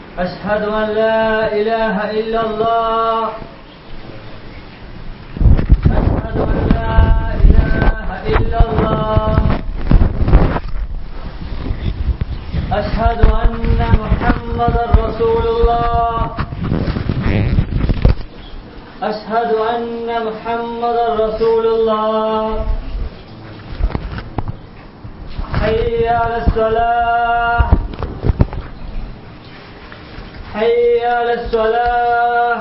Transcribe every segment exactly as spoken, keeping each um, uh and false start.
أشهد أن لا إله إلا الله أشهد أن لا إله إلا الله أشهد أن محمدا رسول الله أشهد أن محمدا رسول الله حي على الصلاة حي على الصلاة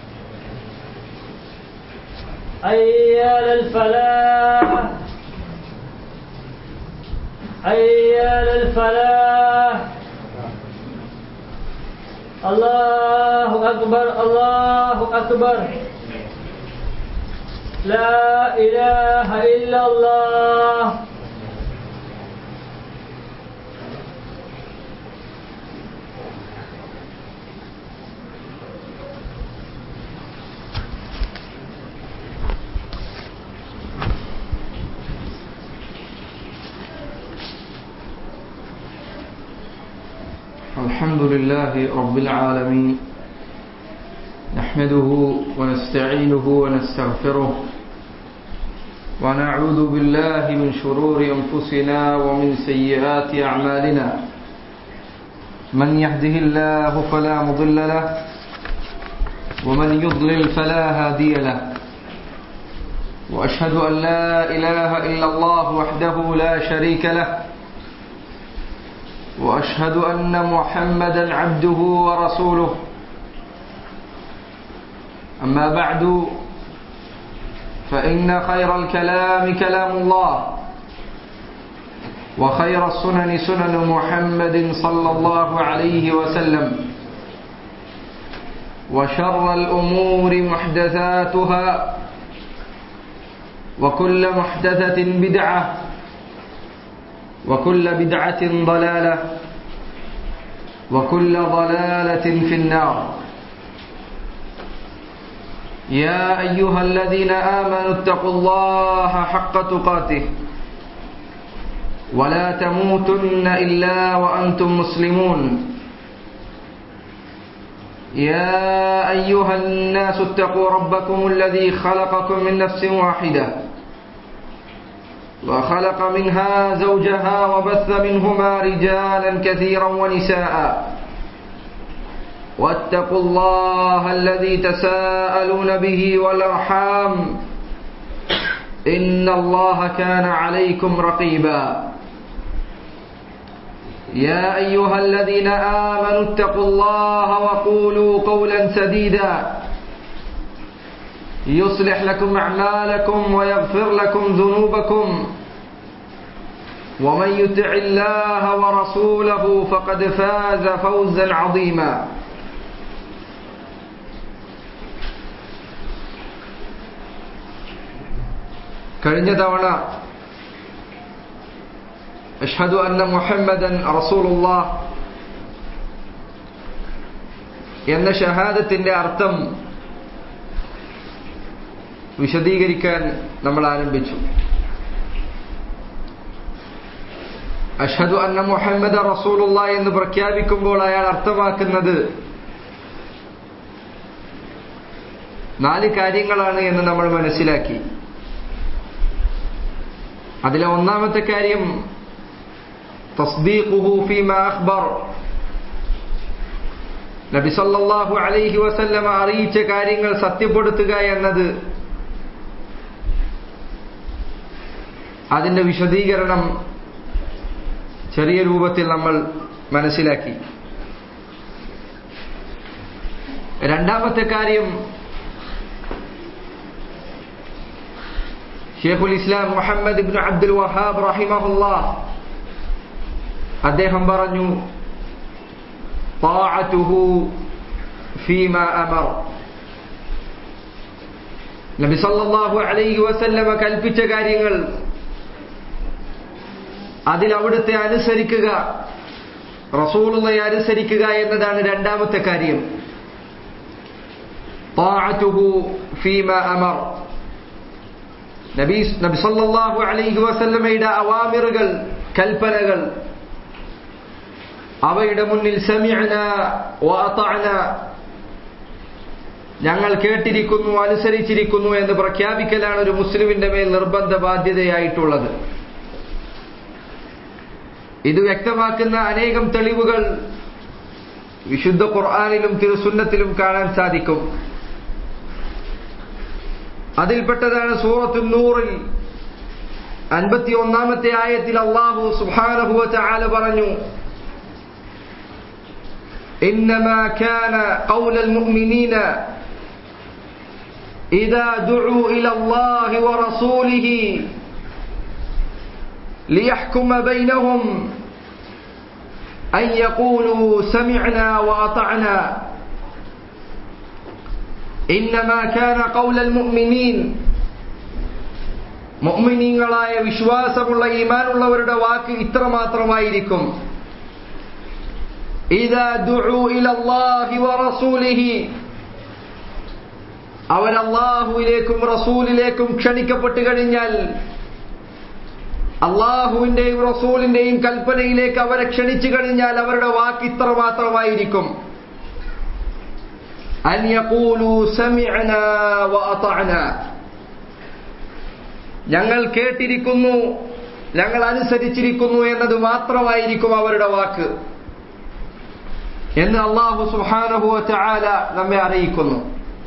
حي على الفلاح حي على الفلاح الله أكبر الله أكبر لا إله إلا الله الحمد لله رب العالمين نحمده ونستعينه ونستغفره ونعوذ بالله من شرور أنفسنا ومن سيئات أعمالنا من يهده الله فلا مضل له ومن يضلل فلا هادي له وأشهد أن لا إله إلا الله وحده لا شريك له وأشهد أن محمدا عبده ورسوله أما بعد فإن خير الكلام كلام الله وخير السنن سنن محمد صلى الله عليه وسلم وشر الأمور محدثاتها وكل محدثة بدعة وكل بدعة ضلالة وكل ضلالة في النار يا أيها الذين آمنوا اتقوا الله حق تقاته ولا تموتن إلا وأنتم مسلمون يا أيها الناس اتقوا ربكم الذي خلقكم من نفس واحدة وخلق منها زوجها وبث منهما رجالا كثيرا ونساء واتقوا الله الذي تساءلون به والأرحام إن الله كان عليكم رقيبا يا أيها الذين آمنوا اتقوا الله وقولوا قولا سديدا يصلح لكم أعمالكم ويغفر لكم ذنوبكم ومن يطع الله ورسوله فقد فاز فوزا عظيما കഴിഞ്ഞ തവണ അഷ്ഹദു അന്ന മുഹമ്മദൻ റസൂലുള്ളാഹ് എന്ന ഷഹാദത്തിന്റെ അർത്ഥം വിശദീകരിക്കാൻ നമ്മൾ ആരംഭിച്ചു. അഷ്ഹദു അന്ന മുഹമ്മദ റസൂലുള്ളാഹി എന്ന് പ്രഖ്യാപിക്കുമ്പോൾ അയാൾ അർത്ഥമാക്കുന്നത് നാല് കാര്യങ്ങളാണ് എന്ന് നമ്മൾ മനസ്സിലാക്കി. അതിലെ ഒന്നാമത്തെ കാര്യം തസ്ദീഖുഹു ഫീമാ അഖ്ബർ, നബി സല്ലല്ലാഹു അലൈഹി വസല്ലമ അറിയിച്ച കാര്യങ്ങൾ സത്യപ്പെടുത്തുക എന്നത്. അതിന്റെ വിശദീകരണം ചെറിയ രൂപത്തിൽ നമ്മൾ മനസ്സിലാക്കി. രണ്ടാമത്തെ കാര്യം ഷെയ്ഖുൽ ഇസ്ലാം മുഹമ്മദ് ഇബ്നു അബ്ദുൽ വഹാബ് റഹിമഹുല്ലാഹ് അദ്ദേഹം പറഞ്ഞു, ത്വാഅതുഹു ഫീമാ അമർ, നബി സല്ലല്ലാഹു അലൈഹി വസല്ലമ കൽപ്പിച്ച കാര്യങ്ങൾ അതിൽ അവിടുത്തെ അനുസരിക്കുക, റസൂലുള്ളാഹിയെ അനുസരിക്കുക എന്നതാണ് രണ്ടാമത്തെ കാര്യം. ത്വാഅതുഹു ഫീമാ അമർ, നബി നബി സല്ലല്ലാഹു അലൈഹി വസല്ലമയുടെ അവാമിറുകൾ, കൽപ്പനകൾ അവയുടെ മുന്നിൽ സമിഅന വഅതഅന, ഞങ്ങൾ കേട്ടിരിക്കുന്നു അനുസരിച്ചിരിക്കുന്നു എന്ന് പ്രഖ്യാപിക്കലാണ് ഒരു മുസ്ലിമിന്റെ മേൽ നിർബന്ധ ബാധ്യതയായിട്ടുള്ളത്. ഇത് വ്യക്തമാക്കുന്ന അനേകം തെളിവുകൾ വിശുദ്ധ ഖുർആനിലും തിരുസുന്നത്തിലും കാണാൻ സാധിക്കും. അതിൽപ്പെട്ടതാണ് സൂറത്തുൻ നൂറിൽ അൻപത്തി ഒന്നാമത്തെ ആയത്തിൽ അല്ലാഹു സുബ്ഹാനഹു വ തആല പറഞ്ഞു, ഇന്നമാ കാന ഖൗലൽ മുഅ്മിനീന ഇദാ ദുഉ ഇലല്ലാഹി വ റസൂലിഹി ലിയഹ്കുമ ബൈനഹും അൻ യഖൂലൂ സമിഅനാ വഅതഅനാ. ഇന്നമാ കാന ഖൗലൽ മുഅ്മിനീൻ, മുഅ്മിനീങ്ങളായ വിശ്വാസമുള്ള ഈമാനുള്ളവരുടെ വാക്ക് ഇത്രമാത്രമായിരിക്കും. ഇദാ ദുഉ ഇലല്ലാഹി വ റസൂലിഹി, അവർ അല്ലാഹുവിലേക്കും റസൂലിലേക്കും ക്ഷണിക്കപ്പെട്ടു കഴിഞ്ഞാൽ, അല്ലാഹുവിന്റെയും റസൂലിന്റെയും കൽപ്പനയിലേക്ക് അവരെ ക്ഷണിച്ചു കഴിഞ്ഞാൽ അവരുടെ വാക്ക് ഇത്രമാത്രമായിരിക്കും. അൻ യഖൂലൂ സമിഅനാ വഅതഅനാ, ഞങ്ങൾ കേട്ടിരിക്കുന്നു ഞങ്ങൾ അനുസരിച്ചിരിക്കുന്നു എന്നത് മാത്രമായിരിക്കും അവരുടെ വാക്ക് എന്ന് അല്ലാഹു സുബ്ഹാനഹു വ തആല നമ്മെ അറിയിക്കുന്നു.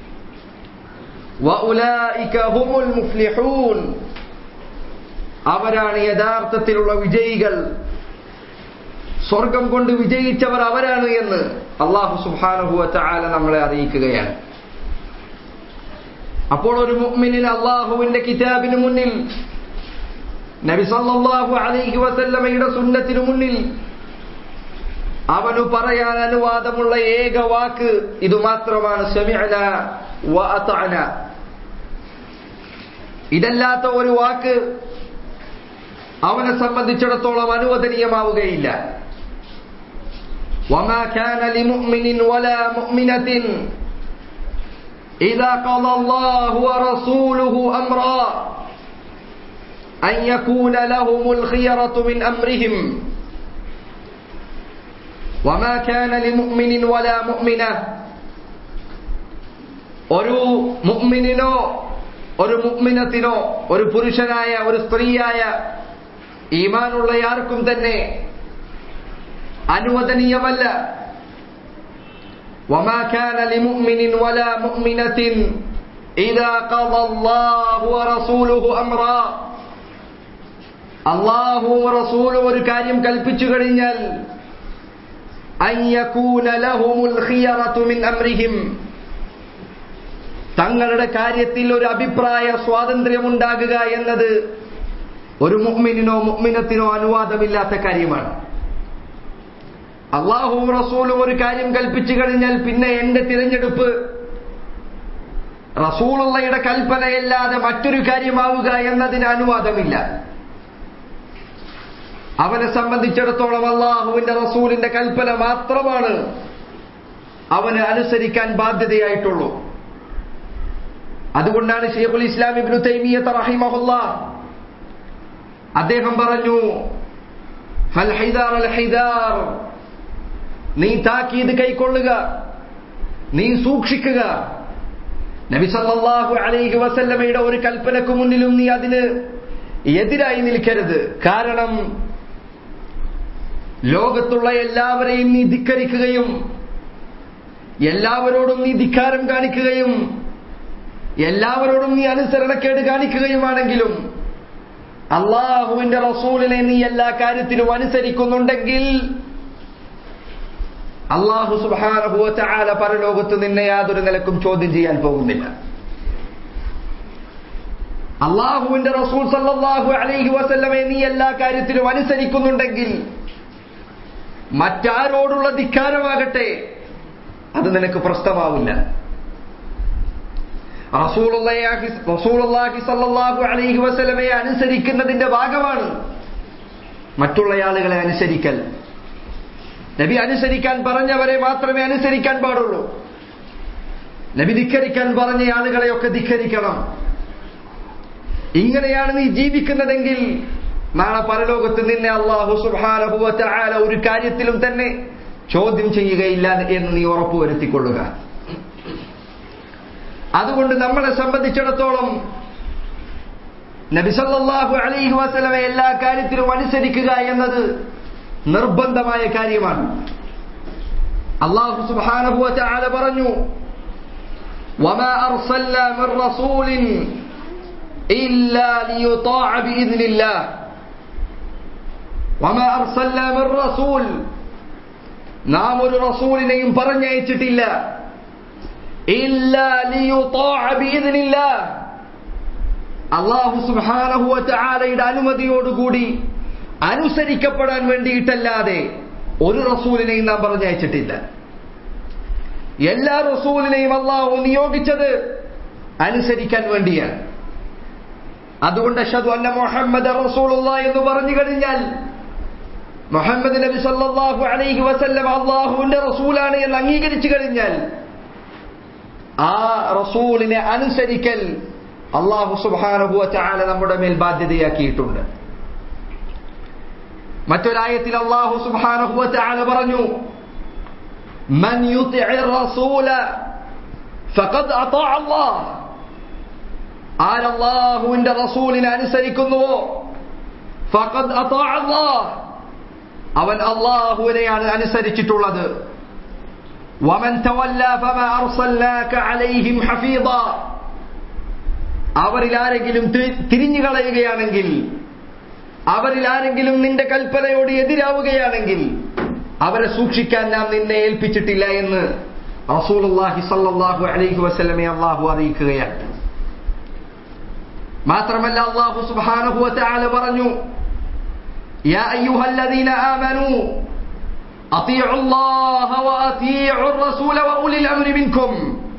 വഉലൈക ഹുമുൽ മുഫ്ലിഹൂൻ, അവരാണ് യഥാർത്ഥത്തിലുള്ള വിജയികൾ, സ്വർഗം കൊണ്ട് വിജയിച്ചവർ അവരാണ് എന്ന് അല്ലാഹു സുബ്ഹാനഹു വ തആല നമ്മളെ അറിയിക്കുകയാണ്. അപ്പോൾ ഒരു മുഅ്മിനിന് അല്ലാഹുവിന്റെ കിതാബിന് മുന്നിൽ, നബി സല്ലല്ലാഹു അലൈഹി വസല്ലമയുടെ സുന്നത്തിനു മുന്നിൽ അവനു പറയാൻ അനുവാദമുള്ള ഏക വാക്ക് ഇത് മാത്രമാണ്, സമിഅനാ വഅതഅനാ. ഇതല്ലാത്ത ഒരു വാക്ക് അവനെ സംബന്ധിച്ചിടത്തോളം അനുവദനീയമാവുകയില്ല. വമാ കാന ലിമുഅ്മിനിൻ വലാ മുഅ്മിനത്തിൻ ഇദാ ഖളാ അല്ലാഹു വറസൂലുഹു അംറാ അൻ യകൂന ലഹുമുൽ ഖിയറതു മിൻ അംരിഹിം. വമാ കാന ലിമുഅ്മിനിൻ വലാ മുഅ്മിന, ഒരു മുഅ്മിനിനോ ഒരു മുഅ്മിനത്തിനോ, ഒരു പുരുഷനായ ഒരു സ്ത്രീയായ ഈമാനുള്ള ആർക്കും തന്നെ അനുവദനീയമല്ല. വമാ കാന ലിമുഅ്മിനിൻ വലാ മുഅ്മിനത്തിൻ ഇദാ ഖളാ അല്ലാഹു വറസൂലുഹു അംറാ, അല്ലാഹുവും റസൂലും ഒരു കാര്യം കൽപ്പിച്ചു കഴിഞ്ഞാൽ, അൻ യകൂന ലഹുമുൽ ഖിയറതു മിൻ അംരിഹിം, തങ്ങളുടെ കാര്യത്തിൽ ഒരു അഭിപ്രായ സ്വാതന്ത്ര്യമുണ്ടാകുക എന്നത് ഒരു മുഅ്മിനിനോ മുഅ്മിനത്തിനോ അനുവാദമില്ലാത്ത കാര്യമാണ്. അല്ലാഹുവും റസൂലും ഒരു കാര്യം കൽപ്പിച്ചു കഴിഞ്ഞാൽ പിന്നെ എന്റെ തിരഞ്ഞെടുപ്പ് റസൂലുള്ളാഹിയുടെ കൽപ്പനയല്ലാതെ മറ്റൊരു കാര്യമാവുക എന്നതിന് അനുവാദമില്ല. അവനെ സംബന്ധിച്ചിടത്തോളം അല്ലാഹുവിന്റെ റസൂലിന്റെ കൽപ്പന മാത്രമാണ് അവന് അനുസരിക്കാൻ ബാധ്യതയായിട്ടുള്ളൂ. അതുകൊണ്ടാണ് ശൈഖുൽ ഇസ്ലാം ഇബ്നു തൈമിയ്യത്ത് റഹിമഹുല്ലാഹ് അദ്ദേഹം പറഞ്ഞു, ഫൽ ഹിദാർ അൽ ഹിദാർ, നീ താക്കീത് കൈക്കൊള്ളുക, നീ സൂക്ഷിക്കുക. നബി സല്ലല്ലാഹു അലൈഹി വസല്ലമയുടെ ഒരു കൽപ്പനക്ക് മുന്നിലും നീ അതിന് എതിരായി നിൽക്കരുത്. കാരണം ലോകത്തുള്ള എല്ലാവരെയും നീ ധിക്കരിക്കുകയും എല്ലാവരോടും നീ ധിക്കാരം കാണിക്കുകയും എല്ലാവരോടും നീ അനുസരണക്കേട് കാണിക്കുകയുമാണെങ്കിലും അല്ലാഹുവിന്റെ റസൂലിനെ നീ എല്ലാ കാര്യത്തിലും അനുസരിക്കുന്നുണ്ടെങ്കിൽ അല്ലാഹു സുബ്ഹാനഹു വ തആല പരലോകത്ത് നിന്നെ യാതൊരു നിലക്കും ചോദ്യം ചെയ്യാൻ പോകുന്നില്ല. അല്ലാഹുവിന്റെ റസൂൽ സല്ലല്ലാഹു അലൈഹി വസല്ലമയെ നീ എല്ലാ കാര്യത്തിലും അനുസരിക്കുന്നുണ്ടെങ്കിൽ മറ്റാരോടുള്ള ധിക്കാരമാകട്ടെ അത് നിനക്ക് പ്രശ്നമാവില്ല. റസൂലുള്ളാഹി റസൂലുള്ളാഹി സല്ലല്ലാഹു അലൈഹി വസല്ലമയെ അനുസരിക്കുന്നതിന്റെ ഭാഗമാണ് മറ്റുള്ള ആളുകളെ അനുസരിക്കൽ. നബി അനുസരിക്കാൻ പറഞ്ഞവരെ മാത്രമേ അനുസരിക്കാൻ പാടുള്ളൂ. നബി ധിക്കരിക്കാൻ പറഞ്ഞ ആളുകളെയൊക്കെ ധിക്കരിക്കണം. ഇങ്ങനെയാണ് നീ ജീവിക്കുന്നതെങ്കിൽ നാളെ പരലോകത്ത് നിന്നെ അല്ലാഹു സുബ്ഹാനഹു വ തആല ഒരു കാര്യത്തിലും തന്നെ ചോദ്യം ചെയ്യുകയില്ല എന്ന് നീ ഉറപ്പുവരുത്തിക്കൊള്ളുക. അതുകൊണ്ട് നമ്മളെ സംബന്ധിച്ചിടത്തോളം നബി സല്ലല്ലാഹു അലൈഹി വസല്ലമയെ എല്ലാ കാര്യത്തിലും അനുസരിക്കുക എന്നത് നിർബന്ധമായ കാര്യമാണ്. അല്ലാഹു സുബ്ഹാനഹു വ തആല പറഞ്ഞു, വമാ അർസൽനാ മിർ റസൂലിൻ ഇല്ലാ ലിയുതാഅ ബിഇذനില്ലാഹ്. വമാ അർസൽനാ മിർ റസൂൽ, നാം ഒരു റസൂലിനെയും പറഞ്ഞയച്ചിട്ടില്ല, ഇല്ലാ ലിയുതാഅ ബിഇذനില്ലാഹ്, അല്ലാഹു സുബ്ഹാനഹു വ തആലയുടെ അനുമതിയോടുകൂടി അനുസരിക്കപ്പെടാൻ വേണ്ടിയിട്ടല്ലാതെ ഒരു റസൂലിനെയും നാം പറഞ്ഞയച്ചിട്ടില്ല. എല്ലാ റസൂലിനെയും അല്ലാഹു നിയോഗിച്ചത് അനുസരിക്കാൻ വേണ്ടിയാണ്. അതുകൊണ്ട് അഷ്ഹദു അന്ന മുഹമ്മദ റസൂലുള്ളാഹി എന്ന് പറഞ്ഞു കഴിഞ്ഞാൽ മുഹമ്മദ് നബി സല്ലല്ലാഹു അലൈഹി വസല്ലം അല്ലാഹുവിന്റെ റസൂലാണ് എന്ന് അംഗീകരിച്ചു കഴിഞ്ഞാൽ ആ റസൂലിനെ അനുസരിക്കൽ അല്ലാഹു സുബ്ഹാനഹു വ തആല നമ്മുടെ മേൽ ബാധ്യതയാക്കിയിട്ടുണ്ട്. മറ്റൊരായത്തിൽ അല്ലാഹു സുബ്ഹാനഹു വ തആല പറഞ്ഞു, മൻ യുതിഇർ റസൂല ഫഖദ് അതാഅ അല്ലാഹ്. ആരല്ലാഹുവിന്റെ റസൂലിനെ അനുസരിക്കുന്നുവോ ഫഖദ് അതാഅ അല്ലാഹ്, അവൻ അല്ലാഹുവിനെയാണ് അനുസരിച്ചിട്ടുള്ളത്. വമൻ തവല്ല ഫമാ അർസൽനാക അലൈഹിം ഹഫീദ. അവരിൽ ആരെങ്കിലും തിരിഞ്ഞു കളയുകയാണെങ്കിൽ, അവരിൽ ആരെങ്കിലും നിന്റെ കൽപ്പനയോട് എതിരാവുകയാണെങ്കിൽ അവരെ സൂക്ഷിക്കാൻ നാം നിന്നെ ഏൽപ്പിച്ചിട്ടില്ല എന്ന് റസൂലുള്ളാഹി സ്വല്ലല്ലാഹു അലൈഹി വസല്ലമയെ അല്ലാഹു അറിയിക്കുകയാണ്. മാത്രമല്ല അല്ലാഹു സുബ്ഹാനഹു വ തആല പറഞ്ഞു, യാ അയ്യുഹല്ലദീന ആമനൂ അതീഉല്ലാഹ വ അതീഉർ റസൂല വ ഉലിൽ അംരി മിൻകും.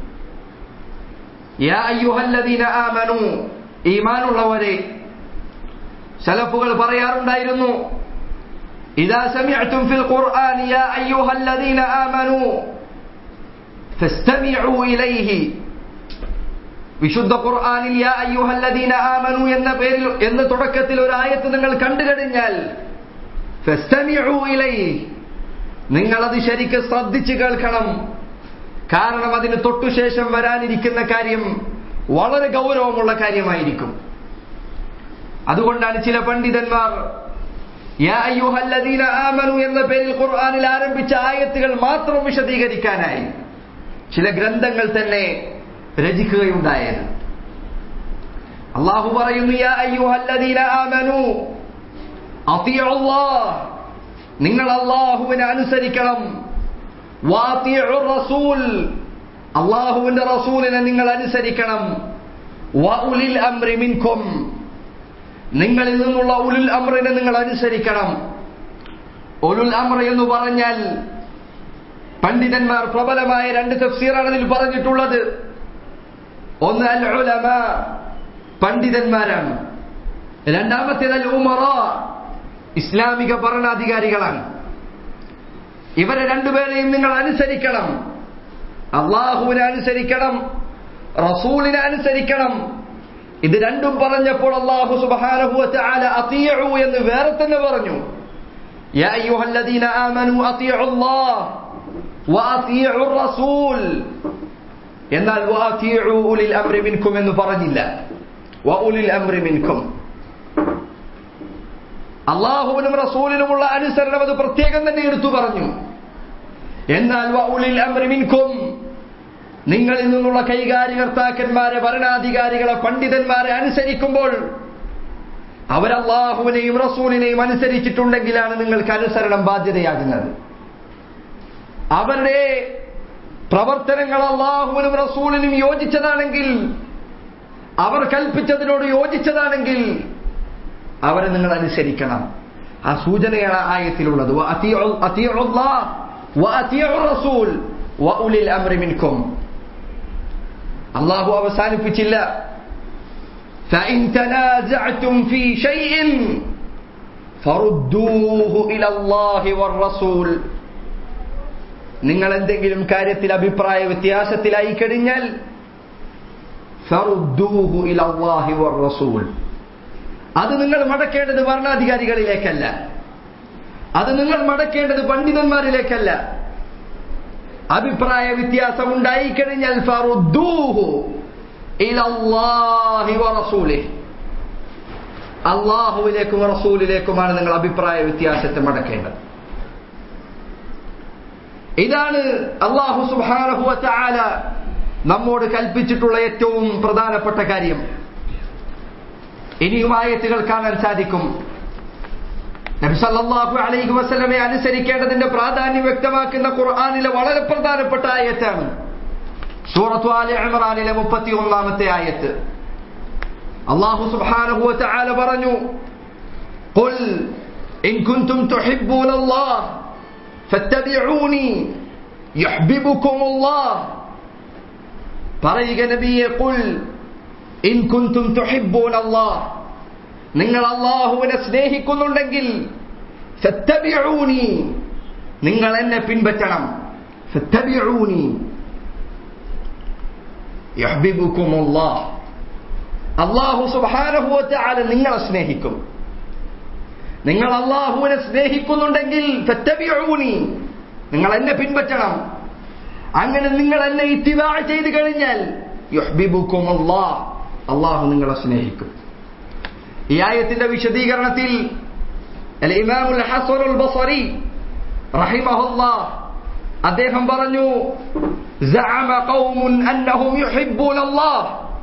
യാ അയ്യുഹല്ലദീന ആമനൂ, ഈമാനുള്ളവരെ. സലഫുകൾ പറയാറുണ്ടായിരുന്നു, ഇദാ സമിഅ്തും ഫിൽ ഖുർആൻ യാ അയ്യുഹല്ലദീന ആമനൂ ഫസ്തമിഉ ഇലൈഹി. വിശുദ്ധ ഖുർആനിൽ യാ അയ്യുഹല്ലദീന ആമനൂ എന്ന പേരിൽ എന്ന തുടക്കത്തിൽ ഒരു ആയത്ത് നിങ്ങൾ കണ്ടു കഴിഞ്ഞാൽ ഫസ്തമിഉ ഇലൈഹി, നിങ്ങൾ അത് ശരിക്ക് ശ്രദ്ധിച്ചു കേൾക്കണം. കാരണം അതിന് തൊട്ടുശേഷം വരാനിരിക്കുന്ന കാര്യം വളരെ ഗൗരവമുള്ള കാര്യമായിരിക്കും. അതുകൊണ്ടാണ് ചില പണ്ഡിതന്മാർ യാ അയ്യുഹല്ലദീന ആമനൂ എന്ന പേരിൽ ഖുർആനിൽ ആരംഭിച്ച ആയത്തുകൾ മാത്രം വിശദീകരിക്കാനായി ചില ഗ്രന്ഥങ്ങൾ തന്നെ രചിക്കുകയുണ്ടായത്. അല്ലാഹു പറയുന്നു, യാ അയ്യുഹല്ലദീന ആമനൂ അതീഉല്ലാഹ്, നിങ്ങൾ അല്ലാഹുവിനെ അനുസരിക്കണം. വഅതീഉർ റസൂൽ, അല്ലാഹുവിന്റെ റസൂലിനെ നിങ്ങൾ അനുസരിക്കണം. വഉലിൽ അംരി മിൻകും, നിങ്ങളിൽ നിന്നുള്ള ഉലുൽ അംറിനെ നിങ്ങൾ അനുസരിക്കണം. ഉലുൽ അംർ എന്ന് പറഞ്ഞാൽ പണ്ഡിതന്മാർ പ്രബലമായ രണ്ട് തഫ്സീറാണ് ഇതിൽ പറഞ്ഞിട്ടുള്ളത്. ഒന്ന് അൽ ഉലമാ, പണ്ഡിതന്മാരാണ്. രണ്ടാമത്തേത് അൽ ഉമറാ, ഇസ്ലാമിക ഭരണാധികാരികളാണ്. ഇവരെ രണ്ടുപേരെയും നിങ്ങൾ അനുസരിക്കണം. അല്ലാഹുവിനെ അനുസരിക്കണം, റസൂലിനെ അനുസരിക്കണം. ഇത് രണ്ടും പറഞ്ഞപ്പോൾ അല്ലാഹു സുബ്ഹാനഹു വ തആല അതീഉ എന്ന് വേറെ തന്നെ പറഞ്ഞു. യാ അയ്യുഹല്ലദീന ആമനൂ അതീഉല്ലാഹ് വ അതീഉർ റസൂൽ. എന്നാൽ വ അതീഉ ഉലിൽ അംരി മിൻകും എന്ന് പറഞ്ഞില്ല. വ ഉലിൽ അംരി മിൻകും, അല്ലാഹുവിനും റസൂലിനുമുള്ള അനുസരണം അത് പ്രത്യേകം തന്നെ എടുത്തു പറഞ്ഞു. എന്നാൽ വ ഉലിൽ അംരി മിൻകും, നിങ്ങളിൽ നിന്നുള്ള കൈകാര്യകർത്താക്കന്മാരെ, ഭരണാധികാരികളെ, പണ്ഡിതന്മാരെ അനുസരിക്കുമ്പോൾ അവർ അല്ലാഹുവിനെയും റസൂലിനെയും അനുസരിച്ചിട്ടുണ്ടെങ്കിലാണ് നിങ്ങൾക്ക് അനുസരണം ബാധ്യതയാകുന്നത്. അവരുടെ പ്രവർത്തനങ്ങൾ അല്ലാഹുവിനും റസൂലിനും യോജിച്ചതാണെങ്കിൽ, അവർ കൽപ്പിച്ചതിനോട് യോജിച്ചതാണെങ്കിൽ അവരെ നിങ്ങൾ അനുസരിക്കണം. ആ സൂചനയാണ് ആയത്തിലുള്ളത്. അതീഉല്ലാഹ് വ അതീഉർ റസൂൽ വ ഉലിൽ അംരി മിൻകും. അല്ലാഹു അവസാനിപ്പിച്ചില്ല. فإن تنازعتم في شيء فردوه إلى الله والرسول. നിങ്ങൾ എന്തെങ്കിലും കാര്യത്തിൽ അഭിപ്രായ വ്യത്യാസത്തിലായി കഴിഞ്ഞാൽ ഫറുദ്ദൂഹു ഇല അല്ലാഹി വർ റസൂൽ, അത് നിങ്ങൾ മടക്കേണ്ടത് ഭരണാധികാരികളിലേക്കല്ല, അത് നിങ്ങൾ മടക്കേണ്ടത് പണ്ഡിതന്മാരിലേക്കല്ല. അഭിപ്രായ വ്യത്യാസം ഉണ്ടായിക്കഴിഞ്ഞാൽ ഫറുദ്ദൂഹു ഇലല്ലാഹി വറസൂലിഹി, അല്ലാഹുവിലേക്കും റസൂലിലേക്കുമാണ് നിങ്ങൾ അഭിപ്രായ വ്യത്യാസത്തെ മടക്കേണ്ടത്. ഇതാണ് അല്ലാഹു സുബ്ഹാനഹു വ തആല നമ്മോട് കൽപ്പിച്ചിട്ടുള്ള ഏറ്റവും പ്രധാനപ്പെട്ട കാര്യം. ഇനിയും ആയത്തുകൾ കാണാൻ സാധിക്കും. നബി സല്ലല്ലാഹു അലൈഹി വസല്ലമയെ അനുസരിക്കേണ്ടതിന്റെ പ്രാധാന്യം വ്യക്തമാക്കുന്ന ഖുർആനിലെ വളരെ പ്രധാനപ്പെട്ട ആയത്താണ് സൂറത്തു ആലി ഇംറാനിലെ മുപ്പത്തിയൊന്നാമത്തെ ആയത്ത്. അല്ലാഹു സുബ്ഹാനഹു വ തആല പറഞ്ഞു, ഖുൽ ഇൻ കുൻതും തുഹിബ്ബൂനല്ലാഹ് ഫത്തബിഊനി യുഹ്ബിബുകുമുല്ലാഹ്. പറയുക നബിയെ, ഖുൽ ഇൻ കുൻതും തുഹിബ്ബൂനല്ലാഹ്, നിങ്ങൾ അല്ലാഹുവിനെ സ്നേഹിക്കുന്നുണ്ടെങ്കിൽ ഫത്തബിഊനി, നിങ്ങൾ എന്നെ പിൻപറ്റണം. ഫത്തബിഊനി യുഹ്ബിബുകുമുല്ലാഹ്, അല്ലാഹു സുബ്ഹാനഹു വ തആല നിങ്ങളെ സ്നേഹിക്കും. നിങ്ങൾ അല്ലാഹുവിനെ സ്നേഹിക്കുന്നുണ്ടെങ്കിൽ ഫത്തബിഊനി, നിങ്ങൾ എന്നെ പിൻപറ്റണം. അങ്ങനെ നിങ്ങൾ എന്നെ ഇത്തിബാ ചെയ്തു കഴിഞ്ഞാൽ യുഹ്ബിബുകുമുല്ലാഹ്, അല്ലാഹു നിങ്ങളെ സ്നേഹിക്കും. ഈ ആയത്തിന്റെ വിശദീകരണത്തിൽ അൽ ഇമാമുൽ ഹസനുൽ ബസരി റഹിമഹുല്ലാഹ് അദ്ദേഹം പറഞ്ഞു, സഅമ ഖൗമുൻ അന്നഹും യുഹിബ്ബൂനല്ലാഹ്.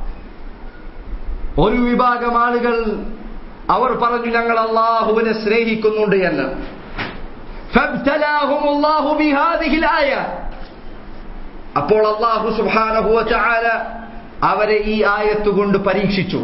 ഒരു വിഭാഗം ആളുകൾ അവർ പറഞ്ഞു ഞങ്ങൾ അല്ലാഹുവിനെ സ്നേഹിക്കുന്നുണ്ട് എന്ന്. ഫബ്തലാഹുമുല്ലാഹു ബിഹാദിഹിൽ ആയ, അപ്പോൾ അല്ലാഹു സുബ്ഹാനഹു വ തആല അവരെ ഈ ആയത്ത് കൊണ്ട് പരീക്ഷിച്ചു.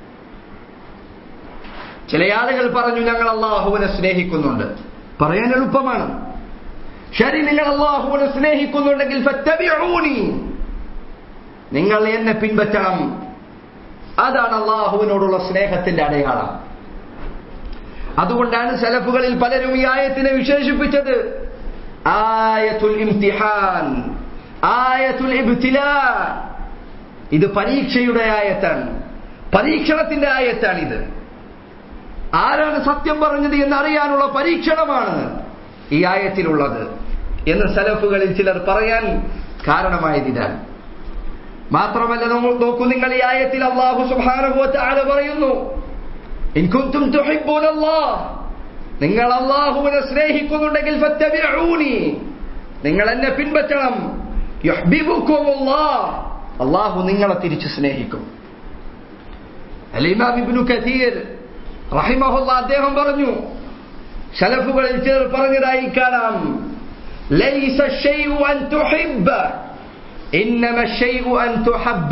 ചില ആളുകൾ പറഞ്ഞു ഞങ്ങൾ അല്ലാഹുവിനെ സ്നേഹിക്കുന്നുണ്ട്. പറയാൻ എളുപ്പമാണ്. ശരി, നിങ്ങൾ അല്ലാഹുവിനെ സ്നേഹിക്കുന്നുണ്ടെങ്കിൽ ഫത്തബിഊനി, നിങ്ങൾ എന്നെ പിൻപറ്റണം. അതാണ് അല്ലാഹുവിനോടുള്ള സ്നേഹത്തിന്റെ അടയാളം. അതുകൊണ്ടാണ് സലഫുകളിൽ പലരും ഈ ആയത്തിനെ വിശേഷിപ്പിച്ചത് ആയത്തുൽ ഇംതിഹാൻ, ആയത്തുൽ ഇബ്തിലാ. ഇത് പരീക്ഷയുടെ ആയത്താണ്, പരീക്ഷണത്തിന്റെ ആയത്താണിത്. ആരാണ് സത്യം പറഞ്ഞത് എന്നറിയാനുള്ള പരീക്ഷണമാണ് ഈ ആയത്തിലുള്ളത് എന്ന് സലഫുകളിൽ ചിലർ പറയാൻ കാരണമായതിനാണ്. മാത്രമല്ല, നോക്കൂ നിങ്ങൾ, ഈ ആയത്തിൽ അല്ലാഹു സുബ്ഹാനഹു വ തആല പറയുന്നു, ഇൻ കുൻതും തുഹിബ്ബൂനല്ലാഹ്, നിങ്ങൾ അല്ലാഹുവിനെ സ്നേഹിക്കുന്നുണ്ടെങ്കിൽ ഫത്തബിഊനി, നിങ്ങൾ എന്നെ പിൻപറ്റണം. യുഹ്ബിബുകുമുല്ലാഹ്, അല്ലാഹു നിങ്ങളെ തിരിച്ച് സ്നേഹിക്കും. അൽ ഇമാം ഇബ്നു കസീർ റഹിമഹുല്ലാഹ് അദ്ദേഹം പറഞ്ഞു, സലഫുകളിൽ ചിലർ പറഞ്ഞതായി കാണാം, ലൈസ ശൈഉ അൻ തുഹിബ്ബ ഇന്നമ ശൈഉ അൻ തുഹബ്ബ.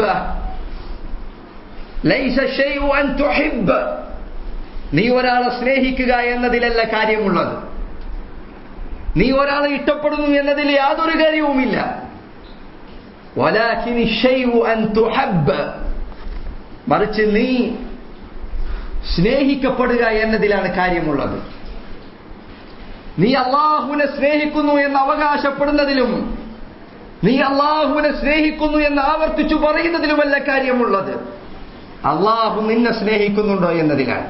ലൈസ ശൈഉ അൻ തുഹിബ്ബ, നീ ഒരാളെ സ്നേഹിക്കുക എന്നതിലല്ല കാര്യമുള്ളത്, നീ ഒരാളെ ഇഷ്ടപ്പെടുന്നു എന്നതിൽ യാതൊരു കാര്യവുമില്ല. വലാകിൻ ശൈഉ അൻ തുഹബ്ബ, മറിച്ച് നീ സ്നേഹിക്കപ്പെടുക എന്നതിലാണ് കാര്യമുള്ളത്. നീ അല്ലാഹുവിനെ സ്നേഹിക്കുന്നു എന്ന് അവകാശപ്പെടുന്നതിലും നീ അല്ലാഹുവിനെ സ്നേഹിക്കുന്നു എന്ന് ആവർത്തിച്ചു പറയുന്നതിലുമല്ല കാര്യമുള്ളത്, അല്ലാഹു നിന്നെ സ്നേഹിക്കുന്നുണ്ടോ എന്നതിലാണ്.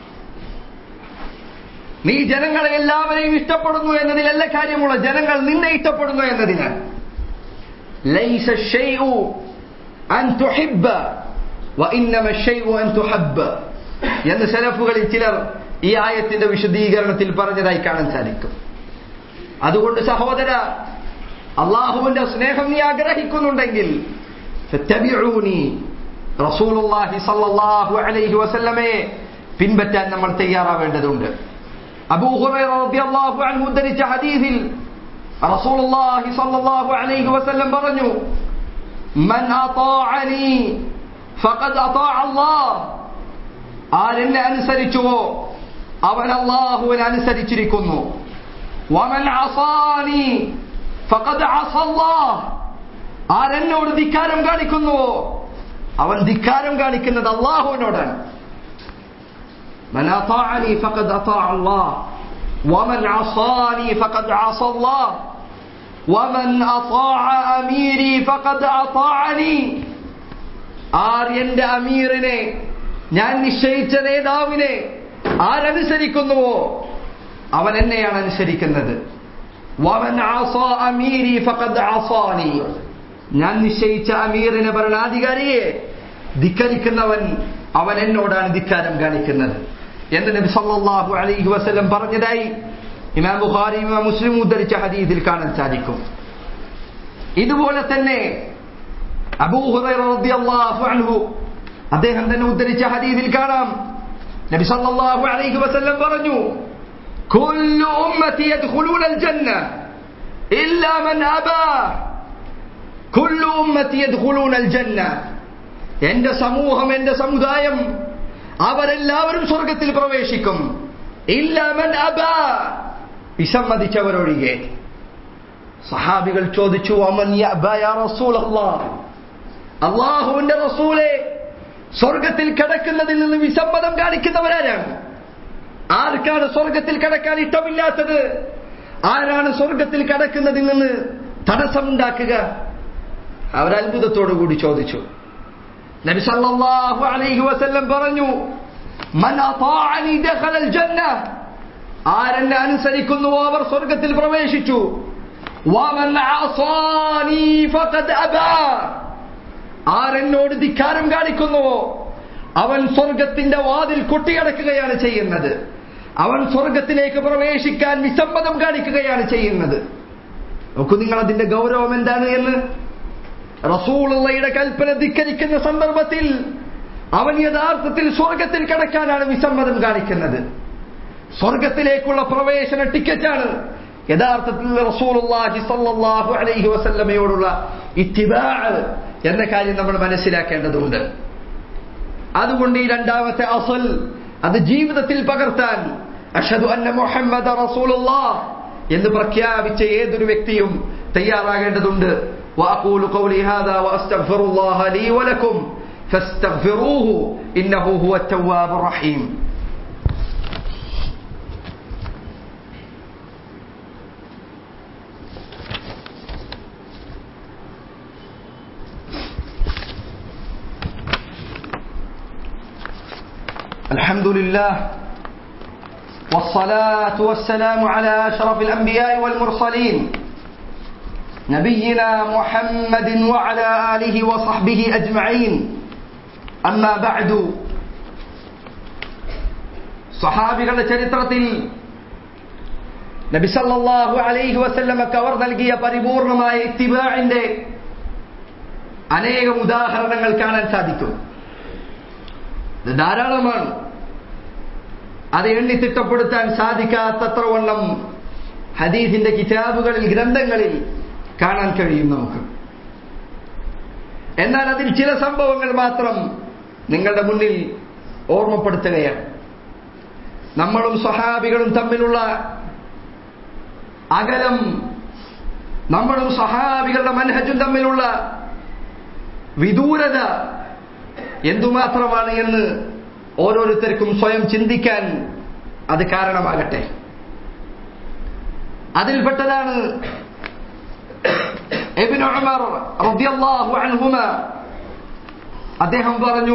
നീ ജനങ്ങളെ എല്ലാവരെയും ഇഷ്ടപ്പെടുന്നു എന്നതിലല്ല കാര്യമുള്ള, ജനങ്ങൾ നിന്നെ ഇഷ്ടപ്പെടുന്നു എന്നതിലാണ്. ലൈസ ശൈഉ അൻ തുഹിബ്ബ വഇന്നമ ശൈഉ അൻ തുഹബ്ബ എന്ന് സലഫുകളിൽ ചിലർ ഈ ആയത്തിന്റെ വിശദീകരണത്തിൽ പറഞ്ഞതായി കാണാൻ സാധിക്കും. അതുകൊണ്ട് സഹോദര, അല്ലാഹുവിന്റെ സ്നേഹം നീ ആഗ്രഹിക്കുന്നുണ്ടെങ്കിൽ ഫത്തബിഊനി, റസൂലുള്ളാഹി സ്വല്ലല്ലാഹു അലൈഹി വസല്ലമയെ പിൻപറ്റാൻ നമ്മൾ തയ്യാറാവേണ്ടതുണ്ട്. അബൂ ഹുറൈറ റളിയല്ലാഹു അൻഹു ഉദ്ധരിച്ച ഹദീസിൽ റസൂലുള്ളാഹി സ്വല്ലല്ലാഹു അലൈഹി വസല്ലം പറഞ്ഞു, മൻ അതാഅനി ഫഖദ് അതാഅ അല്ലാഹ്, ആരെന്നെ അനുസരിച്ചുവോ അവൻ അല്ലാഹുവിനെ അനുസരിച്ചിരിക്കുന്നു. വമൻ അസാനി ഫഖദ് അസ അല്ലാഹ്, ആരെന്നോട് ധിക്കാരം കാണിക്കുന്നുവോ അവൻ ധിക്കാരം കാണിക്കുന്നത് അല്ലാഹുവിനോടാണ്. മൻ അതാഅനി ഫഖദ് അതാഅ അല്ലാഹ് വമൻ അസാനി ഫഖദ് അസ അല്ലാഹ് വമൻ അതാഅ അമീരി ഫഖദ് അതാഅനി, ആർ എന്റെ അമീറിനെ ഞാൻ നിശ്ചയിച്ച നേതാവിനെ ആരനുസരിക്കുന്നുവോ അവൻ എന്നെയാണ് അനുസരിക്കുന്നത്. വമൻ അസാ അമീരി ഫഖദ് അസാനി, ഞാൻ നിശ്ചയിച്ച അമീറിനെ, ഭരണാധികാരിയെ ധിക്കരിക്കുന്നവൻ അവൻ എന്നോടാണ് ധിക്കാരം കാണിക്കുന്നത് എന്ന് നബി സല്ലല്ലാഹു അലൈഹി വസല്ലം പറഞ്ഞതായി ഇമാം ബുഖാരി ഇമാം മുസ്ലിം ഉദ്ധരിച്ച ഹദീസിൽ കാണാൻ സാധിക്കും. ഇതുപോലെ തന്നെ അബൂ ഹുറൈറ റളിയല്ലാഹു അൻഹു അദ്ദേഹം തന്നെ ഉദ്ധരിച്ച ഹദീസിൽ കാണാം, നബി സല്ലല്ലാഹു അലൈഹി വസല്ലം പറഞ്ഞു, കുല്ലു ഉമ്മത്തി യദ്ഖുലൂനൽ ജന്ന ഇല്ലാ മൻ അബാ, കുല്ലു ഉമ്മത്തി യദ്ഖുലൂനൽ ജന്ന, എന്റെ സമൂഹം, എന്റെ സമുദായം, അവരെല്ലാവരും സ്വർഗത്തിൽ പ്രവേശിക്കും. ഇല്ലാ മൻ അബാ, വിസമ്മതിച്ചവരൊഴികെ. സഹാബികൾ ചോദിച്ചു, അമൻ യഅബാ യാ റസൂലല്ലാഹ്, അല്ലാഹുവിന്റെ റസൂലേ, സ്വർഗത്തിൽ കടക്കുന്നതിൽ നിന്ന് വിസമ്മതം കാണിക്കുന്നവരാരാണ്? ആർക്കാണ് സ്വർഗത്തിൽ കടക്കാൻ ഇഷ്ടമില്ലാത്തത്? ആരാണ് സ്വർഗത്തിൽ കടക്കുന്നതിൽ നിന്ന് തടസ്സമുണ്ടാക്കുക? അവർ അത്ഭുതത്തോടു കൂടി ചോദിച്ചു. നബി സല്ലല്ലാഹു അലൈഹി വസല്ലം പറഞ്ഞു, മൻ അതാഅനി ദഖലൽ ജന്ന, ആരെന്നെ അനുസരിക്കുന്നുവോ അവർ സ്വർഗത്തിൽ പ്രവേശിച്ചു. വമൻ അസാനി ഫഖദ് അബാ, ആരെന്നോട് ധിക്കാരം കാണിക്കുന്നുവോ അവൻ സ്വർഗത്തിന്റെ വാതിൽ കൊട്ടിയടക്കുകയാണ് ചെയ്യുന്നത്. അവൻ സ്വർഗത്തിലേക്ക് പ്രവേശിക്കാൻ വിസമ്മതം കാണിക്കുകയാണ് ചെയ്യുന്നത്. നോക്കൂ നിങ്ങൾ അതിന്റെ ഗൗരവം എന്താണ് എന്ന്. റസൂലുള്ളാഹിയുടെ കൽപ്പന ധിക്കരിക്കുന്ന സന്ദർഭത്തിൽ അവൻ യഥാർത്ഥത്തിൽ സ്വർഗത്തിൽ കടക്കാനാണ് വിസമ്മതം കാണിക്കുന്നത്. സ്വർഗത്തിലേക്കുള്ള പ്രവേശന ടിക്കറ്റാണ് യഥാർത്ഥത്തിൽ റസൂലുള്ളാഹി സ്വല്ലല്ലാഹു അലൈഹി വസല്ലമയോടുള്ള ഇത്തിബാഅ് എന്ന കാര്യം നമ്മൾ മനസ്സിലാക്കേണ്ടതുണ്ട്. അതുകൊണ്ട് ഈ രണ്ടാമത്തെ അസ്ൽ അത് ജീവിതത്തിൽ പകർത്താൻ അഷ്ഹദു അന്ന മുഹമ്മദ റസൂലുള്ളാഹ് എന്ന് പ്രഖ്യാപിച്ച ഏതൊരു വ്യക്തിയും തയ്യാറാകേണ്ടതുണ്ട്. وأقول قولي هذا وأستغفر الله لي ولكم فاستغفروه إنه هو التواب الرحيم. الحمد لله والصلاة والسلام على أشرف الأنبياء والمرسلين نبينا محمد وعلى آله وصحبه أجمعين. أما بعد, സഹാബികളുടെ ചരിത്രത്തിൽ നബി സല്ലല്ലാഹു അലൈഹി വസല്ലമക്ക് അവർ നൽകിയ പരിപൂർണമായ ഇത്തിബാഇന്റെ അനേകം ഉദാഹരണങ്ങൾ കാണാൻ സാധിക്കും. ഇത് ധാരാളമാണ്. അത് എണ്ണി തിട്ടപ്പെടുത്താൻ സാധിക്കാത്തത്ര വണ്ണം ഹദീസിന്റെ കിതാബുകളിൽ, ഗ്രന്ഥങ്ങളിൽ കാണാൻ കഴിയും നമുക്ക്. എന്നാൽ അതിൽ ചില സംഭവങ്ങൾ മാത്രം നിങ്ങളുടെ മുന്നിൽ ഓർമ്മപ്പെടുത്തുകയാണ്. നമ്മളും സ്വഹാബികളും തമ്മിലുള്ള അകലം, നമ്മളും സ്വഹാബികളുടെ മൻഹജും തമ്മിലുള്ള വിദൂരത എന്തുമാത്രമാണ് എന്ന് ഓരോരുത്തർക്കും സ്വയം ചിന്തിക്കാൻ അത് കാരണമാകട്ടെ. അതിൽപ്പെട്ടതാണ് ഇബ്നു ഉമർ റളിയല്ലാഹു അൻഹുമാ അദ്ദേഹം പറഞ്ഞു,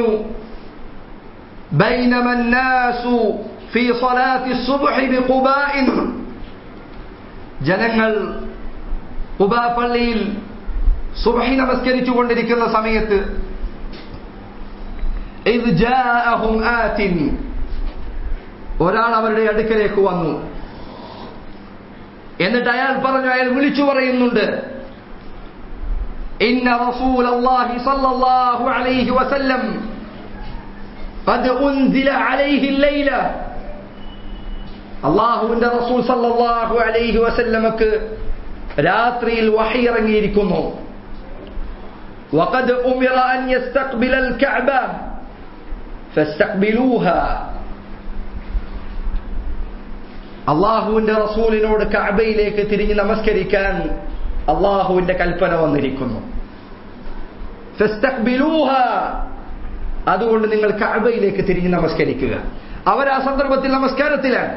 ബൈനമ الناس في صلاة الصبح بقباء, ജനങ്ങൾ ഖുബാ പള്ളിയിൽ സുബ്ഹി നമസ്കരിച്ചു കൊണ്ടിരിക്കുന്ന സമയത്ത് إذ جاءهم آت, ഒരാൾ അവരുടെ അടുക്കലേക്ക് വന്നു. എന്നിട്ട് അയാൾ പറഞ്ഞു, അയാൾ വിളിച്ചു പറയുന്നുണ്ട്, ഇന്ന റസൂലല്ലാഹി സ്വല്ലല്ലാഹു അലൈഹി വസല്ലം ഖദ് ഉൻസില അലൈഹി ലൈല, അല്ലാഹുവിന്റെ റസൂൽ സ്വല്ലല്ലാഹു അലൈഹി വസല്ലമക്ക് രാത്രിയിൽ വഹി ഇറങ്ങിയിരിക്കുന്നു. വഖദ് ഉമിറ അൻ യസ്തഖ്ബിലൽ കഅബ ഫസ്തഖ്ബിലൂഹാ, അല്ലാഹുവിന്റെ റസൂലിനോട് കഅബയിലേക്ക് തിരിഞ്ഞ് നമസ്കരിക്കാൻ അല്ലാഹുവിന്റെ കൽപ്പന വന്നിരിക്കുന്നു. ഫസ്തഖ്ബിലൂഹാ, അതുകൊണ്ട് നിങ്ങൾ കഅബയിലേക്ക് തിരിഞ്ഞ് നമസ്കരിക്കുക. അവർ ആ സന്ദർഭത്തിൽ നമസ്കാരത്തിലാണ്.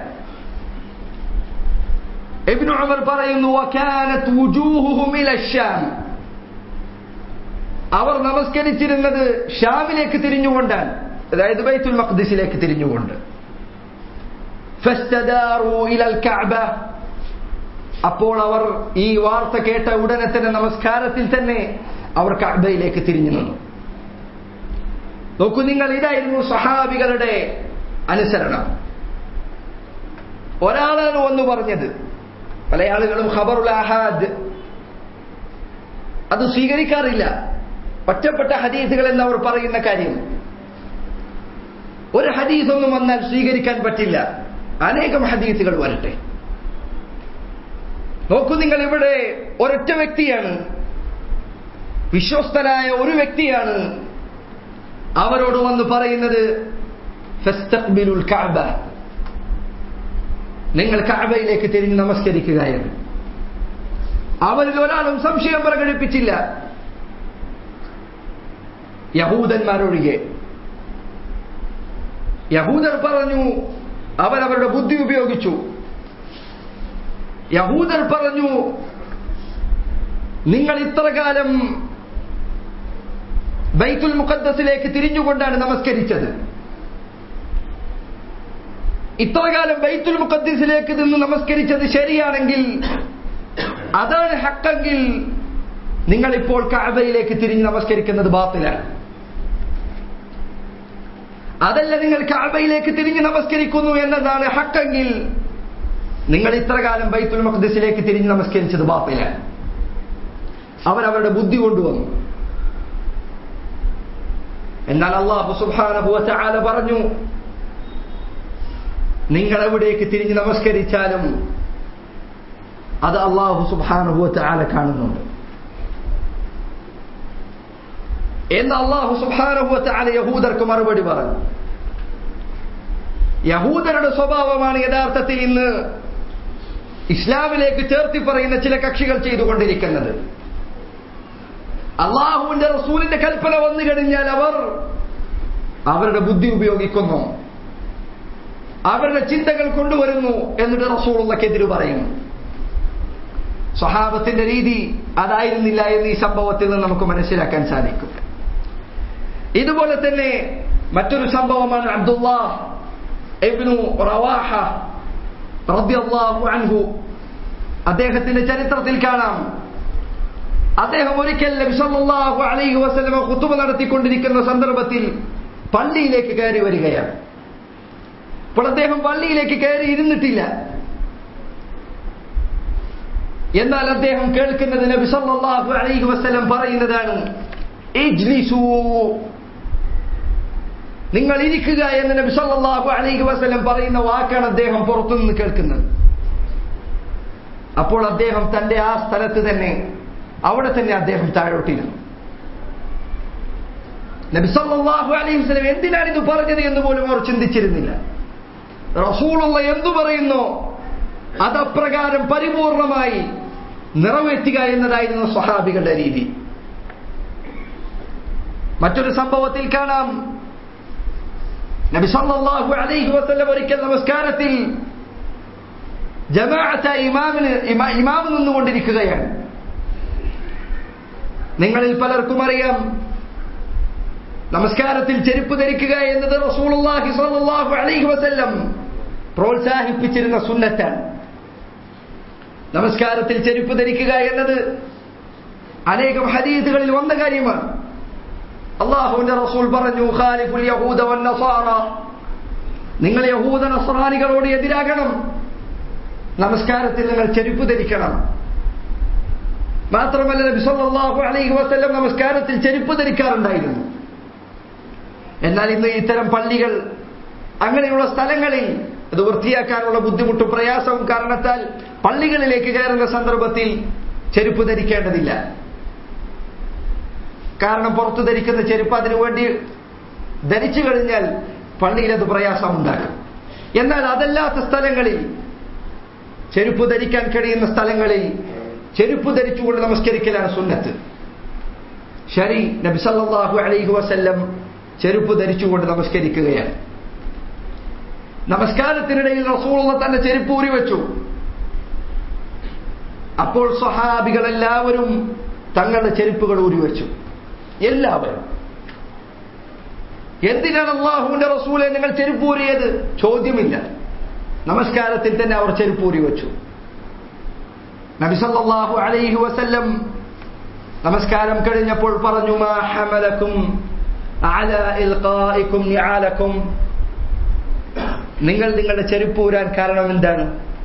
ഇബ്നു ഉമർ പറയുന്നു, വകാനത് വുജൂഹുഹും ഇല ശാം, അവർ നമസ്കരിച്ചിരുന്നത് ഷാമിലേക്ക് തിരിഞ്ഞുകൊണ്ടാണ്. അതായത് ബൈത്തുൽ മഖ്ദിസിലേക്ക് തിരിഞ്ഞുകൊണ്ട്. ഫസ്തദാറു ഇലൽ കഅബ, അപ്പോൾ അവർ ഈ വാർത്ത കേട്ട ഉടനെ തന്നെ നമസ്കാരത്തിൽ തന്നെ അവർ കഅബയിലേക്ക് തിരിഞ്ഞു നിന്നു. നോക്കൂ നിങ്ങൾ, ഇതായിരുന്നു സഹാബികളുടെ അനുസരണം. ഒരാളാണ് ഒന്ന് പറഞ്ഞത്. പല ആളുകളും ഖബറുൽ ആഹാദ് അത് സ്വീകരിക്കാറില്ല. ഒറ്റപ്പെട്ട ഹദീസുകൾ എന്നവർ പറയുന്ന കാര്യം, ഒരു ഹദീസ് ഒന്നും വന്നാൽ സ്വീകരിക്കാൻ പറ്റില്ല, അനേകം ഹദീസുകൾ വരട്ടെ. നോക്കൂ നിങ്ങൾ, ഇവിടെ ഒരൊറ്റ വ്യക്തിയാണ്, വിശ്വസ്തനായ ഒരു വ്യക്തിയാണ് അവരോട് വന്ന് പറയുന്നത് ഫസ്തഖ്ബിലുൽ കഅബ, നിങ്ങൾ കഅബയിലേക്ക് തിരിഞ്ഞ് നമസ്കരിക്കുക എന്ന്. അവരിൽ ഒരാളും സംശയം പ്രകടിപ്പിച്ചില്ല, യഹൂദന്മാരൊഴികെ. യഹൂദർ പറഞ്ഞു, അവരവരുടെ ബുദ്ധി ഉപയോഗിച്ചു. യഹൂദർ പറഞ്ഞു, നിങ്ങൾ ഇത്ര കാലം ബൈത്തുൽ മുഖദ്ദസിലേക്ക് തിരിഞ്ഞുകൊണ്ടാണ് നമസ്കരിച്ചത്. ഇത്ര കാലം ബൈത്തുൽ മുഖദ്ദസിലേക്ക് നിന്ന് നമസ്കരിച്ചത് ശരിയാണെങ്കിൽ, അതാണ് ഹക്കെങ്കിൽ, നിങ്ങളിപ്പോൾ കഅബയിലേക്ക് തിരിഞ്ഞ് നമസ്കരിക്കുന്നത് ബാത്തിലാണ്. അതല്ല, നിങ്ങൾ കഅബയിലേക്ക് തിരിഞ്ഞ് നമസ്കരിക്കുന്നു എന്നതാണ് ഹക്കെങ്കിൽ, നിങ്ങൾ ഇത്ര കാലം ബൈത്തുൽ മഖ്ദിസിലേക്ക് തിരിഞ്ഞ് നമസ്കരിച്ചത് ബാത്തിലാണ്. അവരവരുടെ ബുദ്ധി കൊണ്ടുവന്നു. എന്നാൽ അല്ലാഹു സുബ്ഹാനഹു വ തആല പറഞ്ഞു, നിങ്ങൾ എവിടേക്ക് തിരിഞ്ഞ് നമസ്കരിച്ചാലും അത് അല്ലാഹു സുബ്ഹാനഹു വ തആല കാണുന്നുണ്ട് എന്ന് അല്ലാഹു സുബ്ഹാനഹു വ തആല യഹൂദർക്ക് മറുപടി പറഞ്ഞു. യഹൂദരുടെ സ്വഭാവമാണ് യഥാർത്ഥത്തിൽ ഇന്ന് ഇസ്ലാമിലേക്ക് ചേർത്തി പറയുന്ന ചില കക്ഷികൾ ചെയ്തുകൊണ്ടിരിക്കുന്നത്. അള്ളാഹുവിന്റെ റസൂലിന്റെ കൽപ്പന വന്നു കഴിഞ്ഞാൽ അവർ അവരുടെ ബുദ്ധി ഉപയോഗിക്കുന്നു, അവരുടെ ചിന്തകൾ കൊണ്ടുവരുന്നു, എന്നിട്ട് റസൂലുള്ളാഹിക്കെതിരെ പറയുന്നു. സ്വഹാബത്തിന്റെ രീതി അതായിരുന്നില്ല എന്ന് ഈ സംഭവത്തിൽ നിന്ന് നമുക്ക് മനസ്സിലാക്കാൻ സാധിക്കും. ഇതുപോലെ തന്നെ മറ്റൊരു സംഭവമാണ് അബ്ദുല്ലാഹ് ഇബ്നു റവാഹ റളിയല്ലാഹു അൻഹു. അദ്ദേഹത്തിന്റെ ചരിത്രത്തിൽ കാണാം, അദ്ദേഹം ഒരിക്കൽ നബി സല്ലല്ലാഹു അലൈഹി വസല്ലം ഖുതുബ നടത്തിക്കൊണ്ടിരിക്കുന്ന സന്ദർഭത്തിൽ പള്ളിയിലേക്ക് കയറി വരികയാണ്. അപ്പോൾ അദ്ദേഹം പള്ളിയിലേക്ക് കയറി ഇരുന്നിട്ടില്ല. എന്നാൽ അദ്ദേഹം കേൾക്കുന്നത് നബി സല്ലല്ലാഹു അലൈഹി വസല്ലം പറയുന്നതാണ്, ഇജ്ലിസൂ, നിങ്ങൾ ഇരിക്കുക എന്ന് നബി സല്ലല്ലാഹു അലൈഹി വസല്ലം പറയുന്ന വാക്കാണ് അദ്ദേഹം പുറത്തുനിന്ന് കേൾക്കുന്നത്. അപ്പോൾ അദ്ദേഹം തന്റെ ആ സ്ഥലത്ത് തന്നെ അവിടെ തന്നെ അദ്ദേഹം താഴോട്ടിരുന്നു. നബി സല്ലല്ലാഹു അലൈഹി വസല്ലം എന്തിനാണ് ഇത് പറഞ്ഞത് എന്ന് പോലും അവർ ചിന്തിച്ചിരുന്നില്ല. റസൂലുള്ളാഹി എന്തു പറയുന്നു അതപ്രകാരം പരിപൂർണമായി നിറവേറ്റുക എന്നതായിരുന്നു സ്വഹാബികളുടെ രീതി. മറ്റൊരു സംഭവത്തിൽ കാണാം, നബി സല്ലല്ലാഹു അലൈഹി വസല്ലം ഒരിക്കൽ നമസ്കാരത്തിൽ ജമാഅത്തായി ഇമാമിന് ഇമാം നിന്നുകൊണ്ടിരിക്കുകയാണ്. നിങ്ങളിൽ പലർക്കും അറിയാം, നമസ്കാരത്തിൽ ചെരുപ്പ് ധരിക്കുക എന്നത് റസൂലുള്ളാഹി സ്വല്ലല്ലാഹു അലൈഹി വസല്ലം പ്രോത്സാഹിപ്പിച്ചിരുന്ന സുന്നത്താണ്. നമസ്കാരത്തിൽ ചെരുപ്പ് ധരിക്കുക എന്നത് അനേകം ഹദീസുകളിൽ വന്ന കാര്യമാണ്. അല്ലാഹുവിന്റെ റസൂൽ പറഞ്ഞു, ഖാലിഫുൽ യഹൂദ വൻ നസാറ, നിങ്ങൾ യഹൂദ നസ്രാനികളോട് എതിരാകണം, നമസ്കാരത്തിൽ നിങ്ങൾ ചെരുപ്പ് ധരിക്കണം. മാത്രമല്ല നബി സല്ലല്ലാഹു അലൈഹി വസല്ലം നമസ്കാരത്തിൽ ചെരുപ്പ് ധരിക്കാറുണ്ടായിരുന്നു. എന്നാൽ ഇന്ന് ഇത്തരം പള്ളികൾ, അങ്ങനെയുള്ള സ്ഥലങ്ങളിൽ അത് വൃത്തിയാക്കാനുള്ള ബുദ്ധിമുട്ടും പ്രയാസവും കാരണത്താൽ പള്ളികളിലേക്ക് കയറുന്ന സന്ദർഭത്തിൽ ചെരുപ്പ് ധരിക്കേണ്ടതില്ല. കാരണം പുറത്തു ധരിക്കുന്ന ചെരുപ്പ് അതിനുവേണ്ടി ധരിച്ചു കഴിഞ്ഞാൽ പള്ളിയിൽ അത് പ്രയാസമുണ്ടാക്കും. എന്നാൽ അതല്ലാത്ത സ്ഥലങ്ങളിൽ, ചെരുപ്പ് ധരിക്കാൻ കഴിയുന്ന സ്ഥലങ്ങളിൽ ചെരുപ്പ് ധരിച്ചുകൊണ്ട് നമസ്കരിക്കലാണ് സുന്നത്ത്. ശരി, നബി സല്ലല്ലാഹു അലൈഹി വസല്ലം ചെരുപ്പ് ധരിച്ചുകൊണ്ട് നമസ്കരിക്കുകയാണ്. നമസ്കാരത്തിനിടയിൽ റസൂലുള്ളാഹി തന്റെ ചെരുപ്പ് ഊരി വെച്ചു. അപ്പോൾ സ്വഹാബികൾ എല്ലാവരും തങ്ങളുടെ ചെരുപ്പുകൾ ഊരി വെച്ചു. എല്ലാവരും എന്തിനാണ് അല്ലാഹുവിന്റെ റസൂലെ നിങ്ങൾ ചെരുപ്പൂരിയത്? ചോദ്യമില്ല. നമസ്കാരത്തിൽ തന്നെ അവർ ചെരുപ്പൂരി വെച്ചു. നബി സല്ലല്ലാഹു അലൈഹി വസല്ലം നമസ്കാരം കഴിഞ്ഞപ്പോൾ പറഞ്ഞു, മാ ഹമലക്കും അലാ ഇൽഖാഇക്കും നിആലക്കും, നിങ്ങൾ നിങ്ങളുടെ ചെരുപ്പൂരാൻ കാരണം എന്താണ്?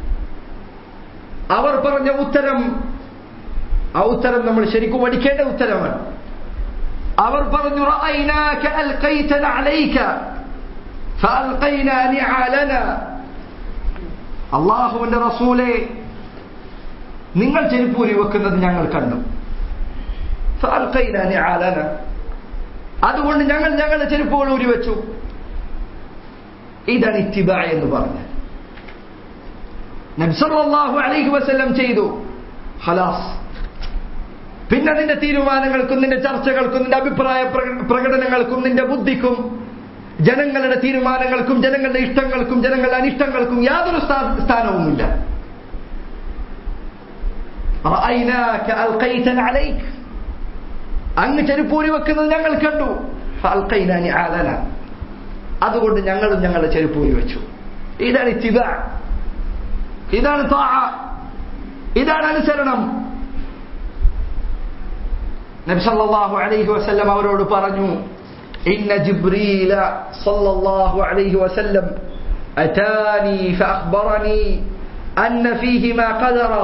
അവർ പറഞ്ഞ ഉത്തരം, ആ ഉത്തരം നമ്മൾ ശരിക്കും പഠിക്കേണ്ട ഉത്തരമാണ്. അവർ പറഞ്ഞു, റഅയ്നാക അൽഖൈത അലൈക ഫഅൽഖൈനാ നിആലനാ, അല്ലാഹുവിന്റെ റസൂലേ നിങ്ങൾ ചെരുപ്പൂരി വെക്കുന്നത് ഞങ്ങൾ കണ്ടു. ഫഅൽഖൈനാ നിആലനാ, അതുകൊണ്ട് ഞങ്ങൾ ഞങ്ങളുടെ ചെരുപ്പുകൾ ഊരി വെച്ചു. ഇതാണ് ഇത്തിബാ എന്ന് പറഞ്ഞാൽ. നബി സല്ലല്ലാഹു അലൈഹി വസല്ലം ചെയ്തു, ഖലാസ്. പിന്നെ നിന്റെ തീരുമാനങ്ങൾക്കും നിന്റെ ചർച്ചകൾക്കും നിന്റെ അഭിപ്രായ പ്രകടനങ്ങൾക്കും നിന്റെ ബുദ്ധിക്കും ജനങ്ങളുടെ തീരുമാനങ്ങൾക്കും ജനങ്ങളുടെ ഇഷ്ടങ്ങൾക്കും ജനങ്ങളുടെ അനിഷ്ടങ്ങൾക്കും യാതൊരു സ്ഥാനവുമില്ല. റഅയ്നാക അൽഖൈതന അലൈക, അങ്ങ് ചെരുപ്പൂരി വെക്കുന്നത് ഞങ്ങൾ കണ്ടു. ഫഅൽഖൈനാ നിആലനാ, അതുകൊണ്ട് ഞങ്ങളും ഞങ്ങളുടെ ചെരുപ്പൂരി വെച്ചു. ഇതാണ് ഇത്തിബാ, ഇതാണ് ത്വാഅ, ഇതാണ് അനുസരണം. നബി സല്ലല്ലാഹു അലൈഹി വസല്ലം അവരോട് പറഞ്ഞു, ഇന്ന ജിബ്രീല സല്ലല്ലാഹു അലൈഹി വസല്ലം അതാനി ഫഅഖ്ബറനി അന്ന ഫീഹിമാ ഖദറ,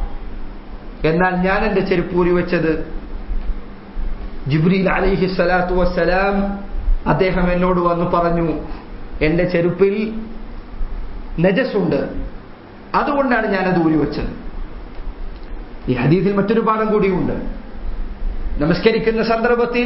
എന്നാൽ ഞാൻ എൻ്റെ ചെരുപ്പൂരി വെച്ചത് ജിബ്രീൽ അലൈഹി സ്വലാത്തു വസ്സലാം അദ്ദേഹം എന്നോട് വന്നു പറഞ്ഞു, എൻ്റെ ചെരുപ്പിൽ നജസുണ്ട്, അതുകൊണ്ടാണ് ഞാനത് ഊരി വെച്ചത്. ഈ ഹദീസിൽ മറ്റൊരു പാഠം കൂടിയുണ്ട്. നമസ്കരിക്കുന്ന സന്ദർഭത്തിൽ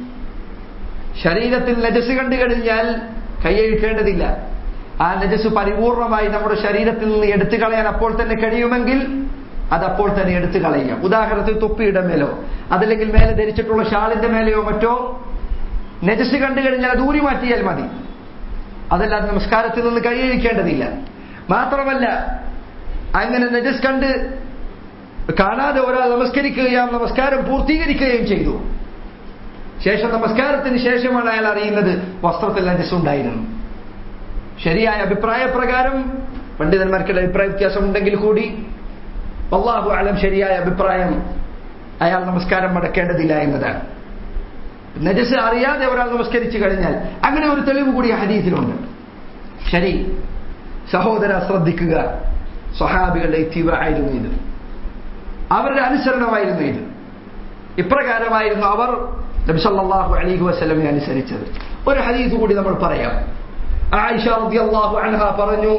ശരീരത്തിൽ നജസ് കണ്ടു കഴിഞ്ഞാൽ കൈയഴിക്കേണ്ടതില്ല. ആ നജസ് പരിപൂർണമായി നമ്മുടെ ശരീരത്തിൽ നിന്ന് എടുത്തു കളയാൻ അപ്പോൾ തന്നെ കഴിയുമെങ്കിൽ അതപ്പോൾ തന്നെ എടുത്തു കളയുക. ഉദാഹരണത്തിൽ തൊപ്പിയുടെ മേലോ അതല്ലെങ്കിൽ മേലെ ധരിച്ചിട്ടുള്ള ഷാളിന്റെ മേലെയോ മറ്റോ നജസ് കണ്ടു കഴിഞ്ഞാൽ അത് ഊരി മാറ്റിയാൽ മതി. അതല്ലാതെ നമസ്കാരത്തിൽ നിന്ന് കൈയഴിക്കേണ്ടതില്ല. മാത്രമല്ല, അങ്ങനെ നജസ് കണ്ട് കാണാതെ ഒരാൾ നമസ്കരിക്കുകയും നമസ്കാരം പൂർത്തീകരിക്കുകയും ചെയ്തു, ശേഷം നമസ്കാരത്തിന് ശേഷമാണ് അയാൾ അറിയുന്നത് വസ്ത്രത്തിൽ നജസ് ഉണ്ടായിരുന്നു. ശരിയായ അഭിപ്രായ പ്രകാരം, പണ്ഡിതന്മാർക്കുള്ള അഭിപ്രായ വ്യത്യാസം ഉണ്ടെങ്കിൽ കൂടി അല്ലാഹു അലം, ശരിയായ അഭിപ്രായം അയാൾ നമസ്കാരം മടക്കേണ്ടതില്ല എന്നതാണ്. നജസ് അറിയാതെ ഒരാൾ നമസ്കരിച്ചു കഴിഞ്ഞാൽ അങ്ങനെ ഒരു തെളിവ് കൂടി ഹദീസിലുണ്ട്. ശരി സഹോദര, ശ്രദ്ധിക്കുക, സ്വഹാബികളുടെ ഇത്തിബാ ആയിരുന്നു ഇത്, അവരുടെ അനുസരണമായിരുന്നു ഇത്. ഇപ്രകാരമായിരുന്നു അവർ നബി സല്ലല്ലാഹു അലൈഹി വസല്ലമയെ അനുസരിച്ചത്. ഒരു ഹദീസ് കൂടി നമ്മൾ പറയാം. ആയിഷ റളിയല്ലാഹു അൻഹ പറഞ്ഞു,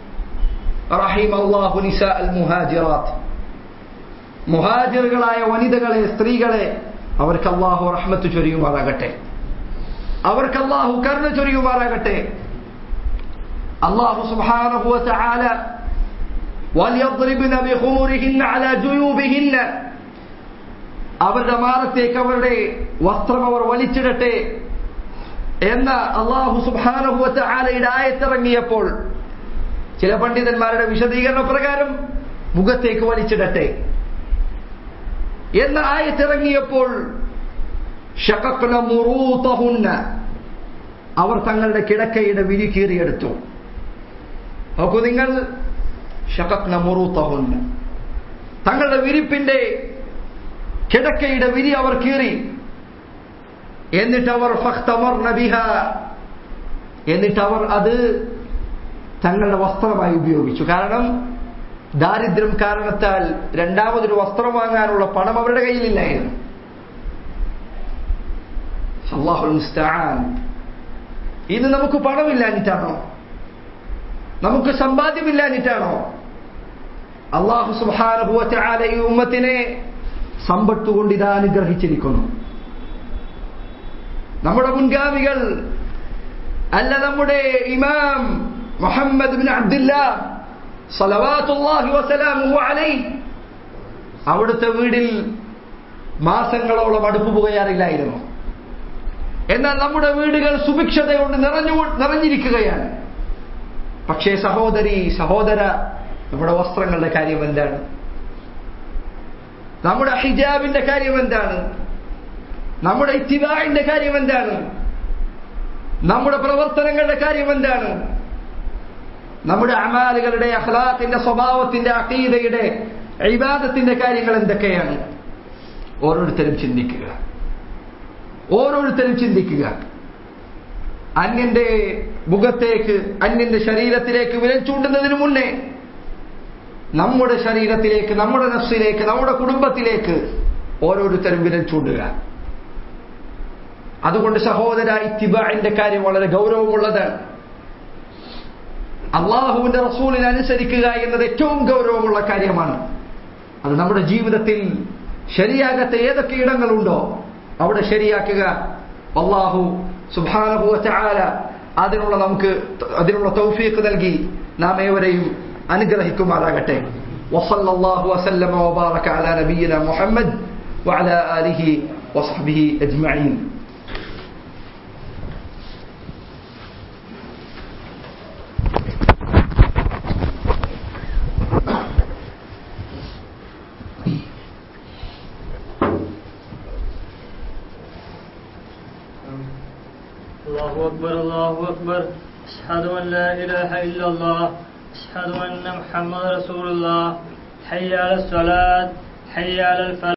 റഹിമല്ലാഹു നിസാഅൽ മുഹാജിറാത്ത്, മുഹാജിറുകളായ വനിതകളെ, സ്ത്രീകളെ അവർക്ക് അല്ലാഹു റഹ്മത്ത് ചൊരിയുമാറാകട്ടെ, അവർക്ക് അല്ലാഹു കരുണ ചൊരിയുമാറാകട്ടെ. അല്ലാഹു സുബ്ഹാനഹു വ തആല വൽയദ്രിബ്ന ബിഖുമുരിഹിന്ന അലാ ജുയൂബിഹിന്ന, അവരുടെ മാറത്തേക്ക് അവരുടെ വസ്ത്രം അവർ വലിച്ചിടട്ടെ എന്ന അല്ലാഹു സുബ്ഹാനഹു വ തആലയുടെ ആയത്തിറങ്ങിയപ്പോൾ ചില പണ്ഡിതന്മാരുടെ വിശദീകരണ പ്രകാരം മുഖത്തേക്ക് വലിച്ചിടട്ടെ എന്ന ആയത്തിറങ്ങിയപ്പോൾ ശഖഖ്ന മുറൂതഹുന്ന, അവർ തങ്ങളുടെ കിടക്കയുടെ വിരി കീറിയെടുത്തു. നോക്കൂ നിങ്ങൾ, ശഖഖ്ന മുറൂതഹുന്ന, തങ്ങളുടെ വിരിപ്പിന്റെ കിടക്കയുടെ വിരി അവർ കീറി. എന്നിട്ട് അവർ ഫഖ്തമർന ബിഹാ, എന്നിട്ട് അവർ അത് തങ്ങളുടെ വസ്ത്രമായി ഉപയോഗിച്ചു. കാരണം ദാരിദ്ര്യം കാരണത്താൽ രണ്ടാമതൊരു വസ്ത്രം വാങ്ങാനുള്ള പണം അവരുടെ കയ്യിലില്ലായിരുന്നു. അല്ലാഹുൽ മുസ്തആൻ. ഇത് നമുക്ക് പണമില്ലാഞ്ഞിട്ടാണോ? നമുക്ക് സമ്പാദ്യമില്ലാഞ്ഞിട്ടാണോ? അല്ലാഹു സുബ്ഹാനഹു വ തആല ഈ ഉമ്മത്തിനെ സമ്പത്ത് കൊണ്ട് ഇതാ അനുഗ്രഹിച്ചിരിക്കുന്നു. നമ്മുടെ മുൻഗാമികൾ, അല്ല നമ്മുടെ ഇമാം മുഹമ്മദ് ബിൻ അബ്ദുല്ലാഹ് സ്വലവാത്തുല്ലാഹി വസലാമുഹു അലൈഹി, അവിടുത്തെ വീടിൽ മാസങ്ങളോളം അടുപ്പ് പുകയാറില്ലായിരുന്നു. എന്നാൽ നമ്മുടെ വീടുകൾ സുഭിക്ഷത കൊണ്ട് നിറഞ്ഞു നിറഞ്ഞിരിക്കുകയാണ്. പക്ഷേ സഹോദരി, സഹോദര, നമ്മുടെ വസ്ത്രങ്ങളുടെ കാര്യം എന്താണ്? നമ്മുടെ ഹിജാബിന്റെ കാര്യം എന്താണ്? നമ്മുടെ ഇത്തിബാഇന്റെ കാര്യം എന്താണ്? നമ്മുടെ പ്രവർത്തനങ്ങളുടെ കാര്യം എന്താണ്? നമ്മുടെ അമാലുകളുടെ, അഖ്ലാഖിന്റെ, സ്വഭാവത്തിന്റെ, അഖീദയുടെ, ഇബാദത്തിന്റെ കാര്യങ്ങൾ എന്തൊക്കെയാണ്? ഓരോരുത്തരും ചിന്തിക്കുക, ഓരോരുത്തരും ചിന്തിക്കുക. അന്യന്റെ മുഖത്തേക്ക്, അന്യന്റെ ശരീരത്തിലേക്ക് വിരൽ ചൂണ്ടുന്നതിന് മുന്നേ നമ്മുടെ ശരീരത്തിലേക്ക്, നമ്മുടെ നഫ്സിലേക്ക്, നമ്മുടെ കുടുംബത്തിലേക്ക് ഓരോരുത്തരും വിരൽ ചൂണ്ടുക. അതുകൊണ്ട് സഹോദര, ഇത്തിബാഇന്റെ കാര്യം വളരെ ഗൗരവമുള്ളതാണ്. അള്ളാഹുവിന്റെ റസൂലിനെ അനുസരിക്കുക എന്നത് ഏറ്റവും ഗൗരവമുള്ള കാര്യമാണ്. അത് നമ്മുടെ ജീവിതത്തിൽ ശരിയാകാത്ത ഏതൊക്കെ ഇടങ്ങളുണ്ടോ അവിടെ ശരിയാക്കുക. അള്ളാഹു സുബ്ഹാനഹു വ തആല അതിനുള്ള നമുക്ക് അതിനുള്ള തൗഫീഖ് നൽകി നാം ഏവരെയും അനുഗ്രഹിക്കുമാറാകട്ടെ. വസല്ലല്ലാഹു വസല്ലമ വബാറക അലാ നബിയിന മുഹമ്മദ് വഅലാ ആലിഹി വസഹ്ബിഹി അജ്മഈൻ. الله أكبر الله أكبر أشهد أن لا إله إلا الله أشهد أن محمد رسول الله حي على الصلاة حي على الفلاح.